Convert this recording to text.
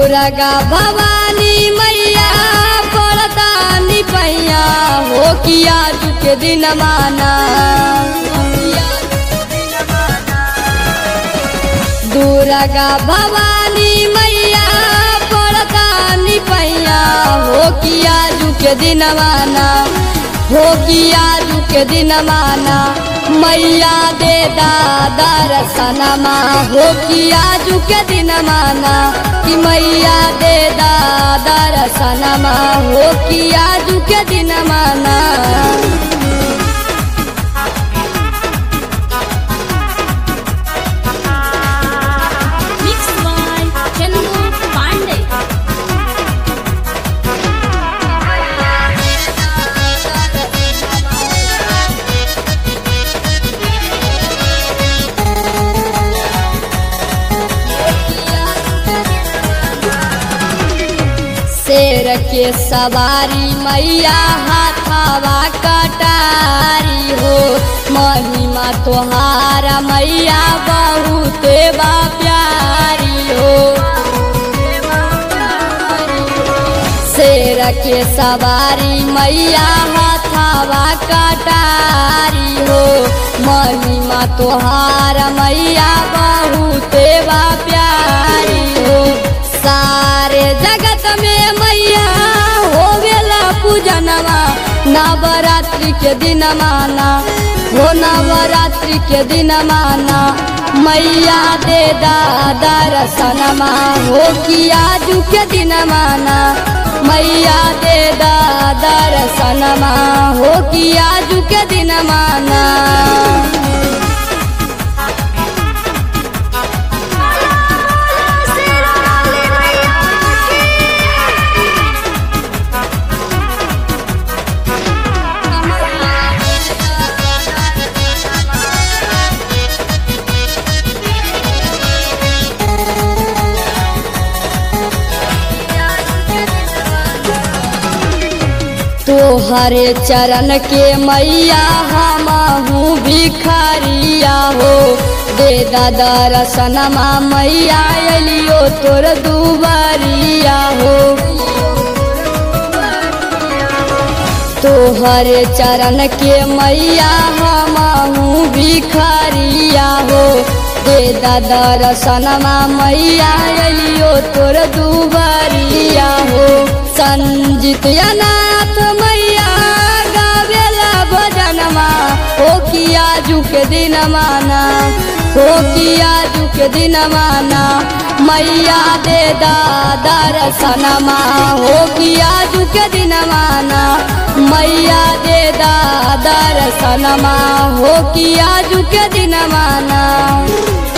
दुर्गा भवानी मैया पड़तानी पैया हो किया के दिन माना। दुर्गा भवानी मैया पड़तानी पैया हो किया के दिन माना। हो किया के दिन माना मैया दे दर्शनमा हो किया के दिन माना कि मैया दे दर्शनमा हो किया के दिन माना। शेर के सवारी मैया हाथावा कटारी हो। महिमा तोहारा मैया बहुत बा प्यारी हो। शेर के सवारी मैया हाथावा कटारी हो। महिमा तोहारा मैया बहुत बा प्यारी हो। सारे जगत में मैया होवेला पूजनवा नवरात्रि के दिन माना। हो नवरात्रि के दिन माना मैया दे दर्शनमा हो किया के दिन माना। मैया दे दर्शनमा हो किया के दिन माना। तोहरे चरण के मैया हमहू भिखारिया हो। दे दर्शनमा मैया एलियो तोर दुआरिया हो। तोहरे चरण के मैया हमहू भिखारिया हो। दे दर्शनमा मैया एलियो तोर दुआरिया हो। संजीत अनाथ मैया गावेला भजनमा हो किया के दिन माना। हो किया के दिन माना मैया दे दर्शनमा हो किया के दिन माना। मैया दे दर्शनमा हो किया के दिन माना।